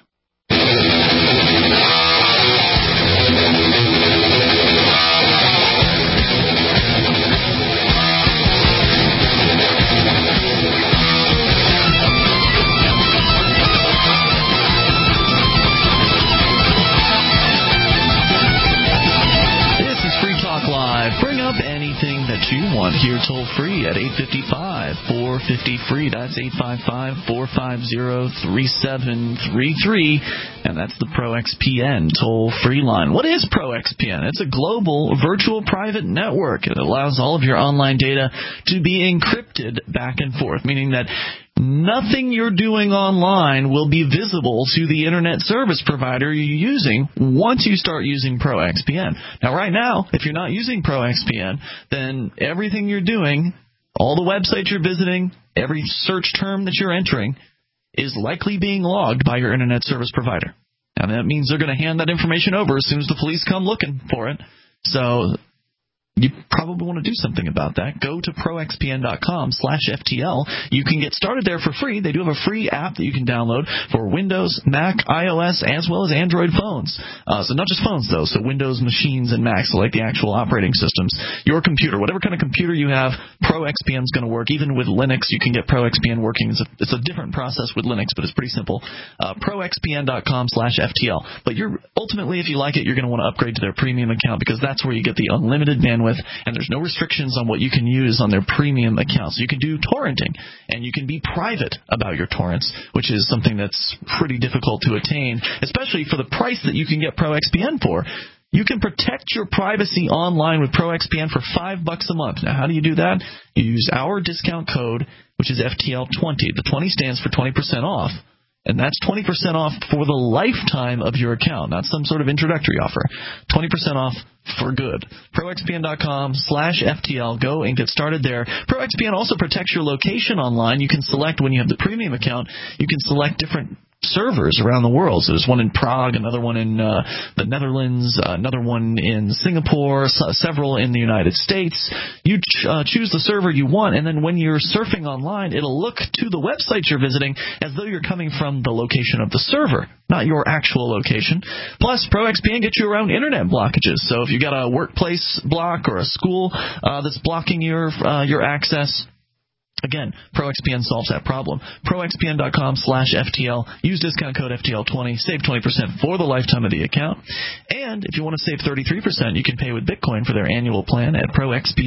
Bring up anything that you want here toll free at 855-450-FREE. That's 855-450-3733. And that's the ProXPN toll free line. What is ProXPN? It's a global virtual private network. It allows all of your online data to be encrypted back and forth, meaning that nothing you're doing online will be visible to the internet service provider you're using once you start using ProXPN. Now, right now, if you're not using ProXPN, then everything you're doing, all the websites you're visiting, every search term that you're entering is likely being logged by your internet service provider. And that means they're going to hand that information over as soon as the police come looking for it. So you probably want to do something about that. Go to proxpn.com/FTL. You can get started there for free. They do have a free app that you can download for Windows, Mac, iOS, as well as Android phones. So not just phones, though. So Windows machines and Macs, so like the actual operating systems. Your computer, whatever kind of computer you have, ProXPN is going to work. Even with Linux, you can get ProXPN working. It's a different process with Linux, but it's pretty simple. proxpn.com/FTL. But ultimately, if you like it, you're going to want to upgrade to their premium account because that's where you get the unlimited bandwidth, and there's no restrictions on what you can use on their premium account. So you can do torrenting, and you can be private about your torrents, which is something that's pretty difficult to attain, especially for the price that you can get ProXPN for. You can protect your privacy online with ProXPN for $5 a month. Now, how do you do that? You use our discount code, which is FTL20. The 20 stands for 20% off. And that's 20% off for the lifetime of your account, not some sort of introductory offer. 20% off for good. ProXPN.com/FTL. Go and get started there. ProXPN also protects your location online. You can select, when you have the premium account, you can select different servers around the world. So there's one in Prague, another one in the Netherlands, another one in Singapore, several in the United States. You choose the server you want, and then when you're surfing online, it'll look to the website you're visiting as though you're coming from the location of the server, not your actual location. Plus, ProXPN gets you around internet blockages. So if you got a workplace block or a school that's blocking your access, again, ProXPN solves that problem. ProXPN.com/FTL. Use discount code FTL20. Save 20% for the lifetime of the account. And if you want to save 33%, you can pay with Bitcoin for their annual plan at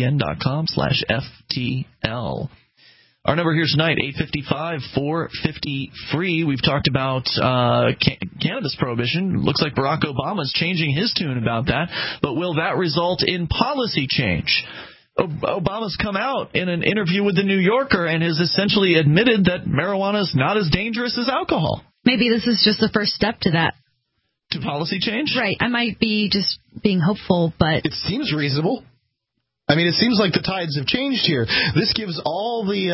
ProXPN.com/FTL. Our number here tonight, 855-450-FREE. We've talked about cannabis prohibition. Looks like Barack Obama's changing his tune about that. But will that result in policy change? Obama's come out in an interview with The New Yorker and has essentially admitted that marijuana is not as dangerous as alcohol. Maybe this is just the first step to that. to policy change? Right. I might be just being hopeful, but it seems reasonable. I mean, it seems like the tides have changed here. This gives all the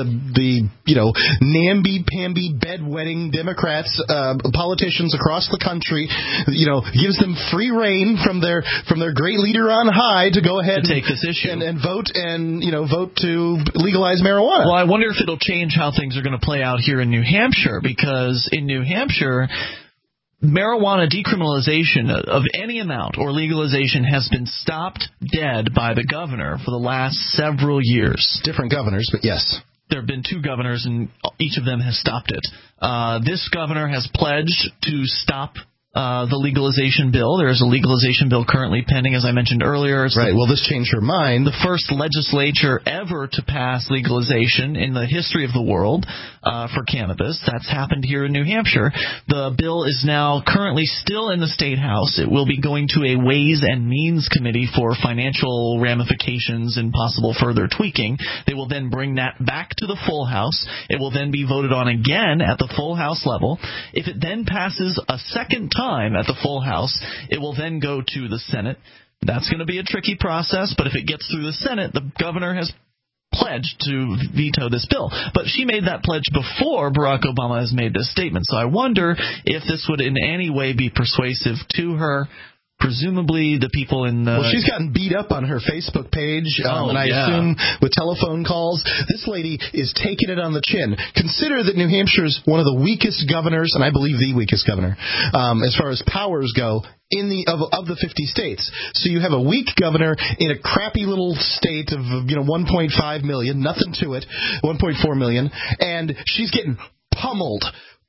namby-pamby, bedwetting Democrats, politicians across the country, gives them free rein from their great leader on high to go ahead and take this issue and vote to legalize marijuana. Well, I wonder if it'll change how things are going to play out here in New Hampshire, because in New Hampshire, marijuana decriminalization of any amount or legalization has been stopped dead by the governor for the last several years. Different governors, but yes. There have been 2 governors, and each of them has stopped it. This governor has pledged to stop the legalization bill. There is a legalization bill currently pending, as I mentioned earlier. Right. Will this change her mind? The first legislature ever to pass legalization in the history of the world for cannabis. That's happened here in New Hampshire. The bill is now currently still in the State House. It will be going to a Ways and Means Committee for financial ramifications and possible further tweaking. They will then bring that back to the full House. It will then be voted on again at the full House level. If it then passes a second time at the full House, it will then go to the Senate. That's going to be a tricky process, but if it gets through the Senate, the governor has pledged to veto this bill. But she made that pledge before Barack Obama has made this statement. So I wonder if this would in any way be persuasive to her. Presumably the people in the... Well, she's gotten beat up on her Facebook page, and I assume with telephone calls. This lady is taking it on the chin. Consider that New Hampshire's one of the weakest governors, and I believe the weakest governor, as far as powers go, of the 50 states. So you have a weak governor in a crappy little state of 1.5 million, nothing to it, 1.4 million, and she's getting pummeled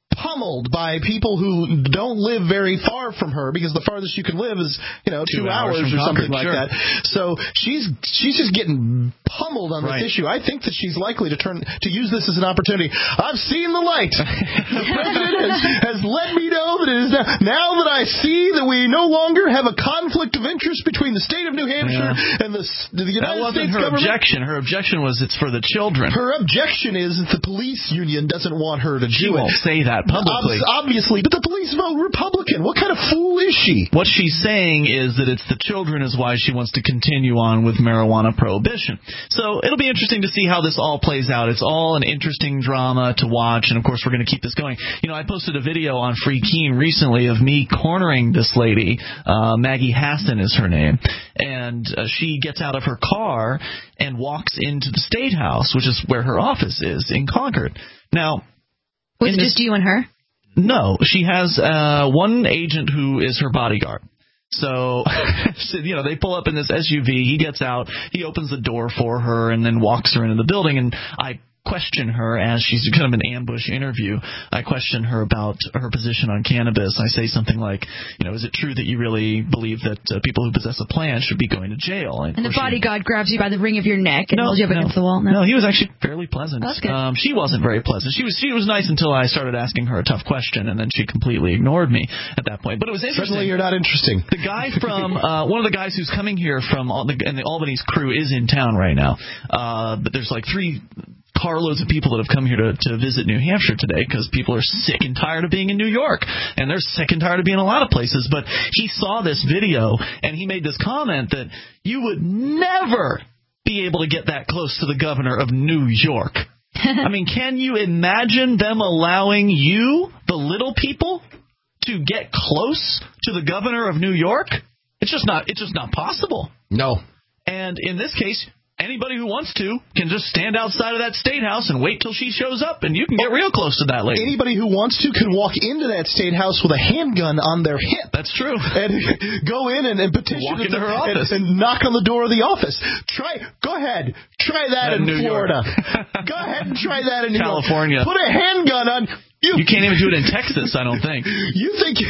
by people who don't live very far from her, because the farthest you can live is 2 hours or something like that. So she's just getting pummeled on this issue. I think that she's likely to use this as an opportunity. I've seen the light. The president has let me know that it is now that I see that we no longer have a conflict of interest between the state of New Hampshire and the United States government. That wasn't her objection. Her objection was it's for the children. Her objection is that the police union doesn't want her to do it. She won't say that publicly. Obviously, but the police vote Republican. What kind of fool is she? What she's saying is that it's the children is why she wants to continue on with marijuana prohibition. So it'll be interesting to see how this all plays out. It's all an interesting drama to watch, and of course we're going to keep this going. I posted a video on Free Keen recently of me cornering this lady. Maggie Hassan is her name, and she gets out of her car and walks into the State House, which is where her office is in Concord. Now, was it just you and her? No, she has one agent who is her bodyguard. So, they pull up in this SUV. He gets out. He opens the door for her and then walks her into the building. And I question her as she's kind of an ambush interview. I question her about her position on cannabis. I say something like, is it true that you really believe that people who possess a plant should be going to jail? And the bodyguard grabs you by the ring of your neck and holds you up against the wall? No, he was actually fairly pleasant. That's good. She wasn't very pleasant. She was nice until I started asking her a tough question, and then she completely ignored me at that point. But it was interesting. Certainly you're not interesting. The guy from, one of the guys who's coming here from, and the Albany's crew is in town right now. But there's like 3 carloads of people that have come here to visit New Hampshire today because people are sick and tired of being in New York, and they're sick and tired of being in a lot of places. But he saw this video, and he made this comment that you would never be able to get that close to the governor of New York. I mean, can you imagine them allowing you, the little people, to get close to the governor of New York? It's just not possible. No. And in this case, anybody who wants to can just stand outside of that State House and wait till she shows up, and you can get real close to that lady. Anybody who wants to can walk into that State House with a handgun on their hip. That's true. And go in and petition walk into her office and knock on the door of the office. Go ahead. Try that in Florida. Go ahead and try that in New York. California. Put a handgun on... You can't even do it in Texas, I don't think. You think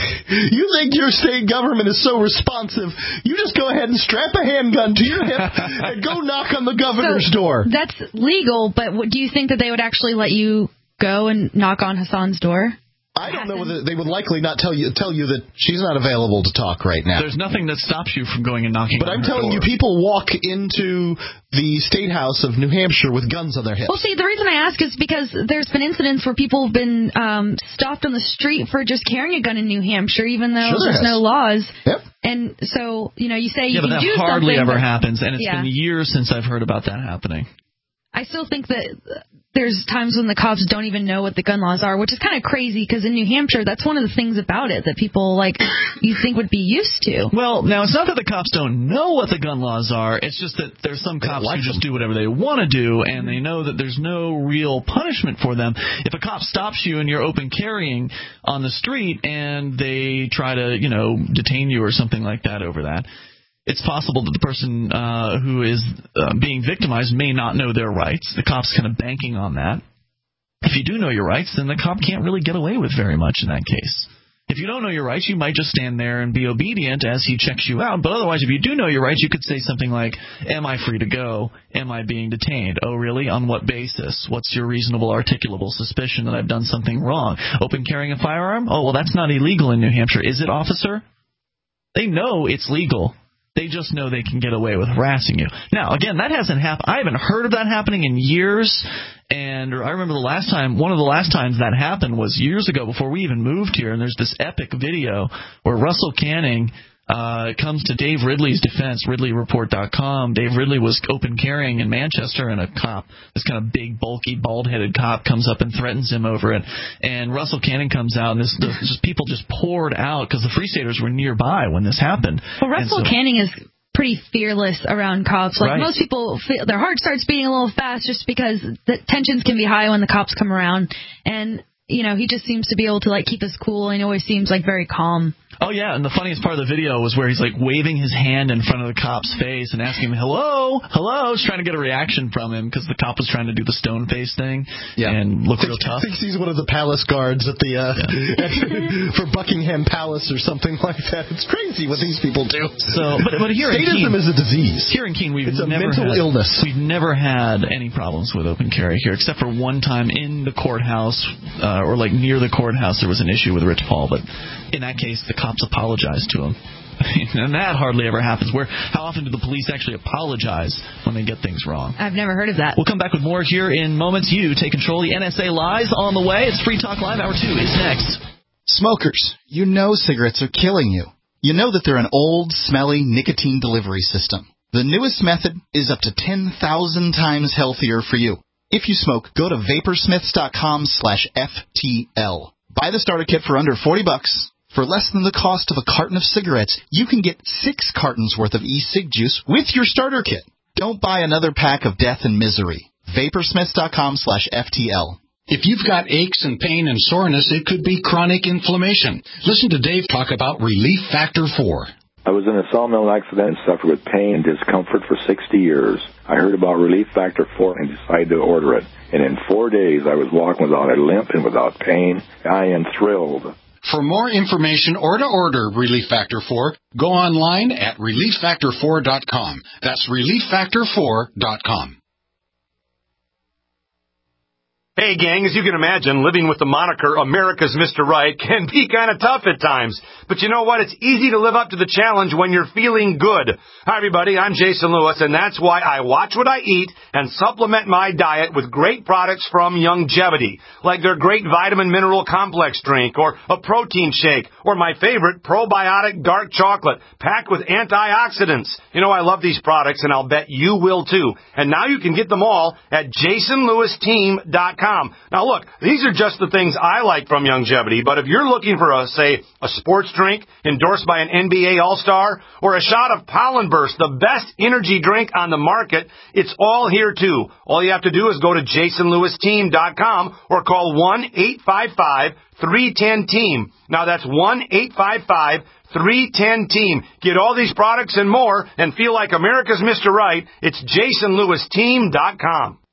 your state government is so responsive? You just go ahead and strap a handgun to your hip and go knock on the governor's door. That's legal, but do you think that they would actually let you go and knock on Hassan's door? I don't know whether they would likely not tell you that she's not available to talk right now. There's nothing that stops you from going and knocking But on I'm her telling you, door. people walk into the State House of New Hampshire with guns on their hips. Well, see, the reason I ask is because there's been incidents where people have been stopped on the street for just carrying a gun in New Hampshire, even though there's no laws. Yep. And so, you say you but can that do something. hardly ever happens, and it's Yeah. been years since I've heard about that happening. I still think that there's times when the cops don't even know what the gun laws are, which is kind of crazy because in New Hampshire, that's one of the things about it that people you think would be used to. Well, now it's not that the cops don't know what the gun laws are. It's just that there's some cops who just do whatever they want to do, and they know that there's no real punishment for them. If a cop stops you and you're open carrying on the street and they try to, detain you or something like that over that, it's possible that the person who is being victimized may not know their rights. The cop's kind of banking on that. If you do know your rights, then the cop can't really get away with very much in that case. If you don't know your rights, you might just stand there and be obedient as he checks you out. But otherwise, if you do know your rights, you could say something like, am I free to go? Am I being detained? Oh, really? On what basis? What's your reasonable articulable suspicion that I've done something wrong? Open carrying a firearm? Oh, well, that's not illegal in New Hampshire. Is it, officer? They know it's legal. They just know they can get away with harassing you. Now, again, that hasn't happened. I haven't heard of that happening in years. And I remember one of the last times that happened was years ago before we even moved here. And there's this epic video where Russell Canning comes to Dave Ridley's defense, RidleyReport.com. Dave Ridley was open carrying in Manchester, and a cop, this kind of big, bulky, bald-headed cop, comes up and threatens him over it. And Russell Canning comes out, and people just poured out because the Free Staters were nearby when this happened. Well, Russell Canning is pretty fearless around cops. Most people feel their heart starts beating a little fast just because the tensions can be high when the cops come around. And he just seems to be able to keep his cool, and he always seems very calm. Oh, yeah, and the funniest part of the video was where he's waving his hand in front of the cop's face and asking him, hello, he's trying to get a reaction from him because the cop was trying to do the stone face thing and look real tough. Thinks he's one of the palace guards at the for Buckingham Palace or something like that. It's crazy what these people do. So, but here Statism is a disease. Here in Keene, it's a mental illness. We've never had any problems with open carry here, except for one time in the courthouse or near the courthouse there was an issue with Rich Paul, but in that case the cops apologized to him. And that hardly ever happens. How often do the police actually apologize when they get things wrong? I've never heard of that. We'll come back with more here in moments. You take control. The NSA Lies on the way. It's Free Talk Live. Hour 2 is next. Smokers, cigarettes are killing you. You know that they're an old, smelly nicotine delivery system. The newest method is up to 10,000 times healthier for you. If you smoke, go to vaporsmiths.com/FTL. Buy the starter kit for under $40. For less than the cost of a carton of cigarettes, you can get 6 cartons worth of e-cig juice with your starter kit. Don't buy another pack of death and misery. vaporsmiths.com/FTL. If you've got aches and pain and soreness, it could be chronic inflammation. Listen to Dave talk about Relief Factor 4. I was in a sawmill accident and suffered with pain and discomfort for 60 years. I heard about Relief Factor 4 and decided to order it. And in 4 days, I was walking without a limp and without pain. I am thrilled. For more information or to order Relief Factor 4, go online at ReliefFactor4.com. That's ReliefFactor4.com. Hey, gang, as you can imagine, living with the moniker America's Mr. Right can be kind of tough at times. But you know what? It's easy to live up to the challenge when you're feeling good. Hi, everybody. I'm Jason Lewis, and that's why I watch what I eat and supplement my diet with great products from Youngevity, like their great vitamin mineral complex drink or a protein shake or my favorite probiotic dark chocolate packed with antioxidants. You know, I love these products, and I'll bet you will, too. And now you can get them all at JasonLewisTeam.com. Now, look, these are just the things I like from Youngevity, but if you're looking for, a sports drink endorsed by an NBA All-Star or a shot of Pollen Burst, the best energy drink on the market, it's all here, too. All you have to do is go to JasonLewisTeam.com or call 1-855-310-TEAM. Now, that's 1-855-310-TEAM. Get all these products and more and feel like America's Mr. Right. It's JasonLewisTeam.com.